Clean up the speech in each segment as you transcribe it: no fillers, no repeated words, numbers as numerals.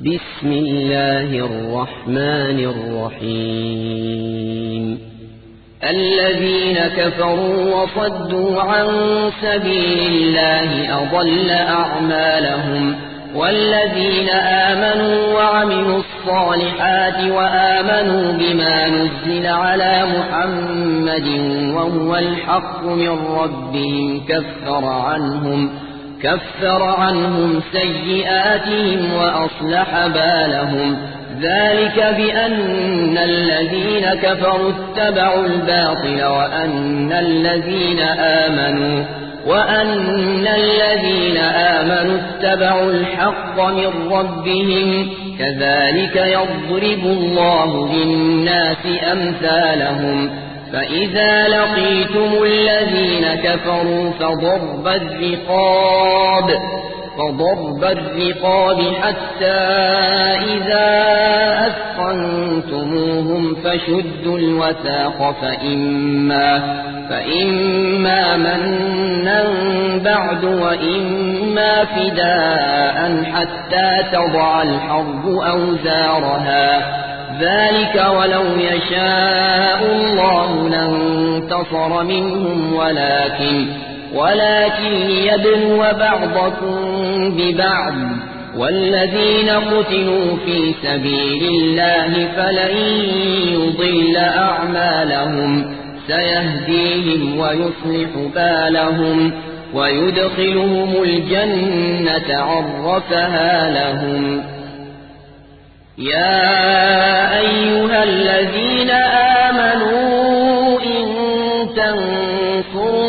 بسم الله الرحمن الرحيم الذين كفروا وصدوا عن سبيل الله أضل أعمالهم والذين آمنوا وعملوا الصالحات وآمنوا بما نزل على محمد وهو الحق من ربهم كفر عنهم سيئاتهم وأصلح بالهم ذلك بأن الذين كفروا اتبعوا الباطل وأن الذين آمنوا اتبعوا الحق من ربهم كذلك يضرب الله للناس أمثالهم فإذا لقيتم الذين كفروا فضرب الرقاب حتى إذا أثخنتموهم فشدوا الوثاق فإما منا بعد وإما فداء حتى تضع الحرب أوزارها ذلك ولو يشاء الله لانتصر منهم ولكن ليبلو بعضكم ببعض والذين قتلوا في سبيل الله فلن يضل أعمالهم سيهديهم ويصلح بالهم ويدخلهم الجنة عرفها لهم يا أيها الذين آمنوا إن تنصروا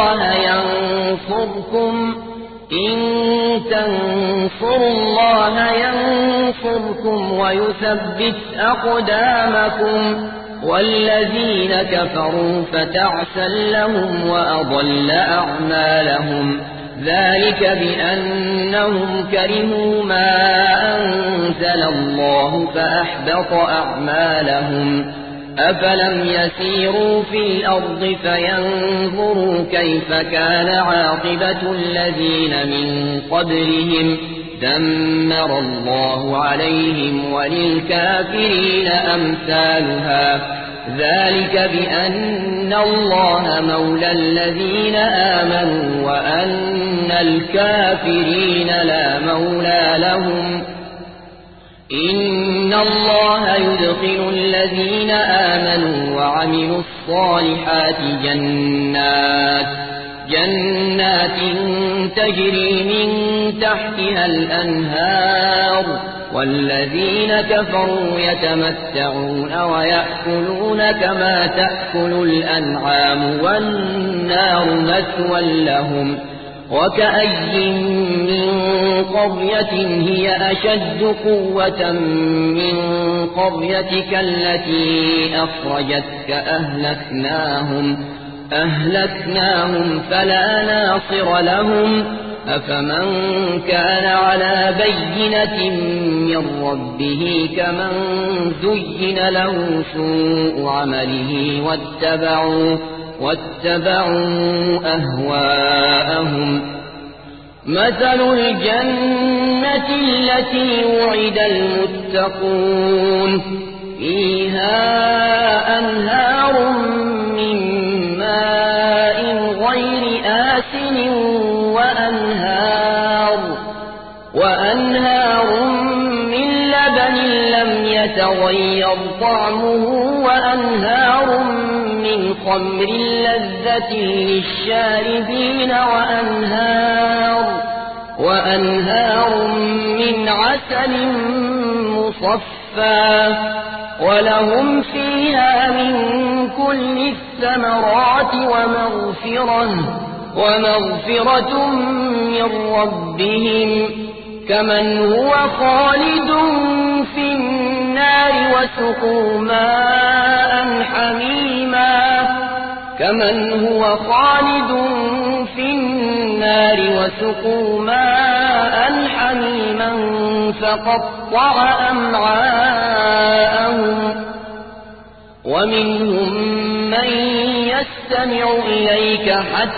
الله ينصركم ويثبت أقدامكم والذين كفروا فتعسا لهم وأضل أعمالهم ذلك بأنهم كرهوا ما أنزل الله فأحبط أعمالهم أفلم يسيروا في الأرض فينظروا كيف كان عاقبة الذين من قبلهم دمر الله عليهم وللكافرين أمثالها ذلك بأن الله مولى الذين آمنوا وأن الكافرين لا مولى لهم إن الله يدخل الذين آمنوا وعملوا الصالحات جنات تجري من تحتها الأنهار والذين كفروا يتمتعون ويأكلون كما تأكل الأنعام والنار مثوى لهم وكأي من قرية هي أشد قوة من قريتك التي أخرجتك أهلكناهم فلا ناصر لهم أفمن كان على بينة من ربه كمن زين له سوء عمله واتبعوا أهواءهم مثل الجنة التي وعد المتقون فيها أنهار من ماء غير آسن وأنهار من لبن لم يتغير طعمه وأنهار من خمر لذة للشاربين وأنهار من عسل مصفى ولهم فيها من كل الثمرات ومغفرة من ربهم كمن هو خالد في النار وسقوا ماء حميما فقطع أمعاءهم ومنهم من نستمع إليك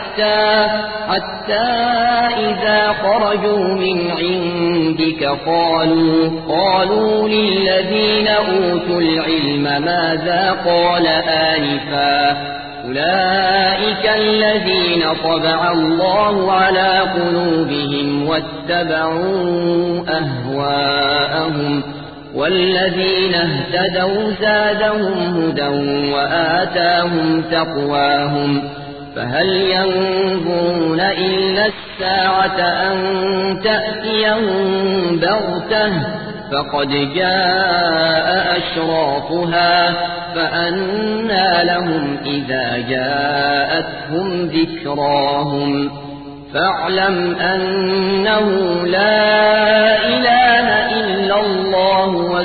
حتى إذا خرجوا من عندك قالوا للذين أوتوا العلم ماذا قال آنفا أولئك الذين طبع الله على قلوبهم واتبعوا أهواءهم والذين اهتدوا زادهم هدى وآتاهم تقواهم فهل ينظرون إلا الساعة أن تأتيهم بغتة فقد جاء أشراطها فأنى لهم إذا جاءتهم ذكراهم فاعلم أنه لا إله إلا الله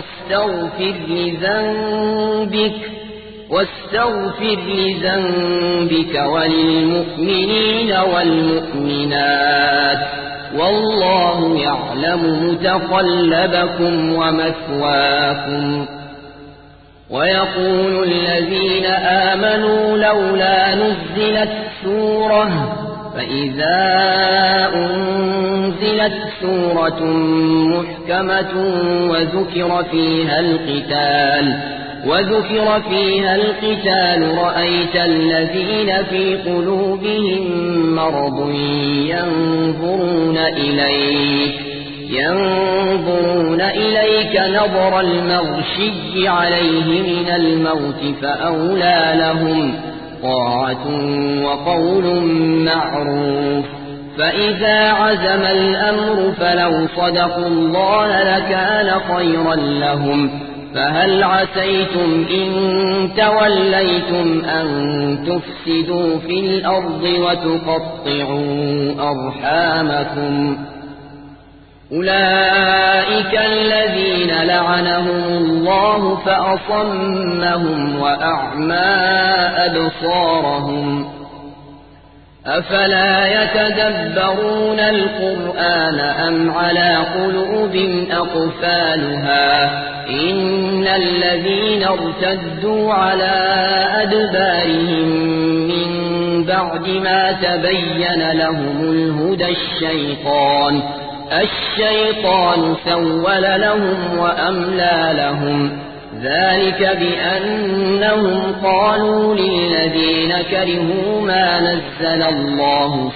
واستغفر لذنبك وللمؤمنين والمؤمنات والله يعلم متقلبكم ومثواكم ويقول الذين آمنوا لولا نزلت سورة فإذا أنزلت سورة محكمة وذكر فيها القتال رأيت الذين في قلوبهم مرض ينظرون إليك نظر المغشي عليه من الموت فأولى لهم طاعة وقول معروف فإذا عزم الأمر فلو صدقوا الله لكان خيرا لهم فهل عسيتم إن توليتم أن تفسدوا في الأرض وتقطعوا أرحامكم أولئك الذين لعنهم الله فأصمهم وأعمى أبصارهم أفلا يتدبرون القرآن أم على قلوب أقفالها إن الذين ارتدوا على أدبارهم من بعد ما تبين لهم الهدى الشيطان سول لهم وأملى لهم ذلك بأنهم قالوا للذين كرهوا ما نزل الله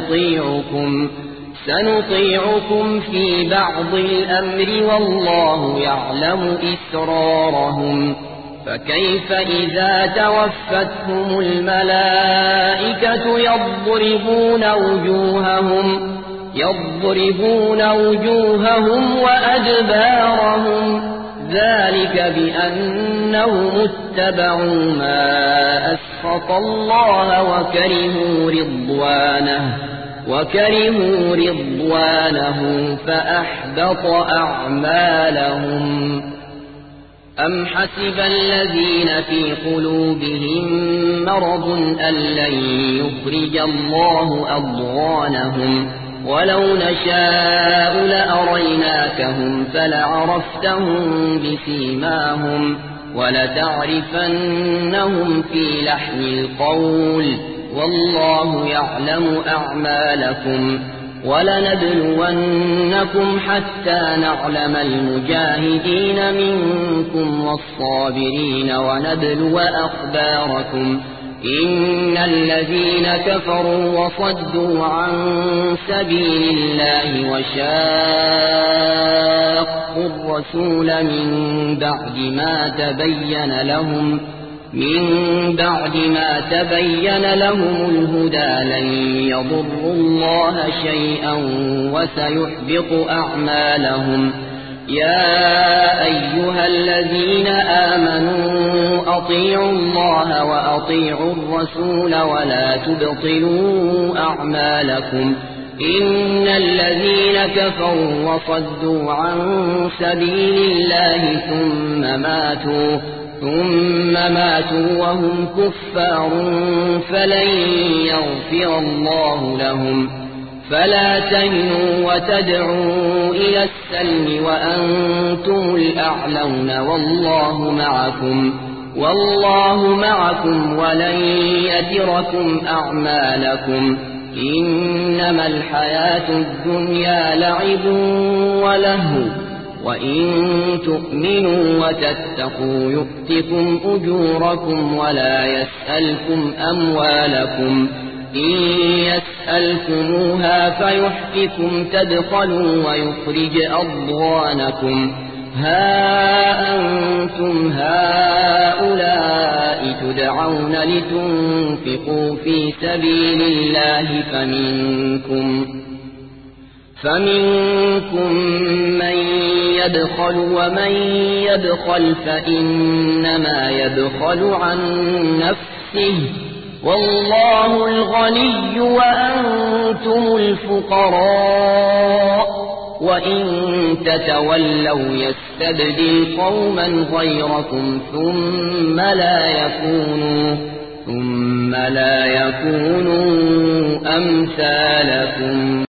سنطيعكم في بعض الأمر والله يعلم إسرارهم فكيف إذا توفتهم الملائكة يضربون وجوههم وأدبارهم ذلك بأنهم اتبعوا ما أسخط الله وكرهوا رضوانه فأحبط أعمالهم أم حسب الذين في قلوبهم مرض أن لن يخرج الله أضغانهم ولو نشاء لأريناكهم فلعرفتهم بسيماهم ولتعرفنهم في لحن القول والله يعلم أعمالكم ولنبلونكم حتى نعلم المجاهدين منكم والصابرين ونبلو أخباركم إن الذين كفروا وصدوا عن سبيل الله وشاقوا الرسول من بعد ما تبين لهم الهدى لن يضروا الله شيئا وسيحبط أعمالهم يا أيها الذين آمنوا أطيعوا الله وأطيعوا الرسول ولا تبطلوا أعمالكم إن الذين كفروا وصدوا عن سبيل الله ثم ماتوا وهم كفار فلن يغفر الله لهم فلا تهنوا وتدعوا إلى السلم وأنتم الأعلون والله معكم والله معكم ولن يتركم أعمالكم إنما الحياة الدنيا لعب ولهو وإن تؤمنوا وتتقوا يؤتكم أجوركم ولا يسألكم أموالكم إن يسألكموها فيحفكم تبخلوا ويخرج أضغانكم ها أنتم هؤلاء تدعون لتنفقوا في سبيل الله فمنكم من يبخل ومن يبخل فإنما يبخل عن نفسه والله الغني وأنتم الفقراء وإن تتولوا يستبدل قوما غيركم ثم لا يكونوا أمثالكم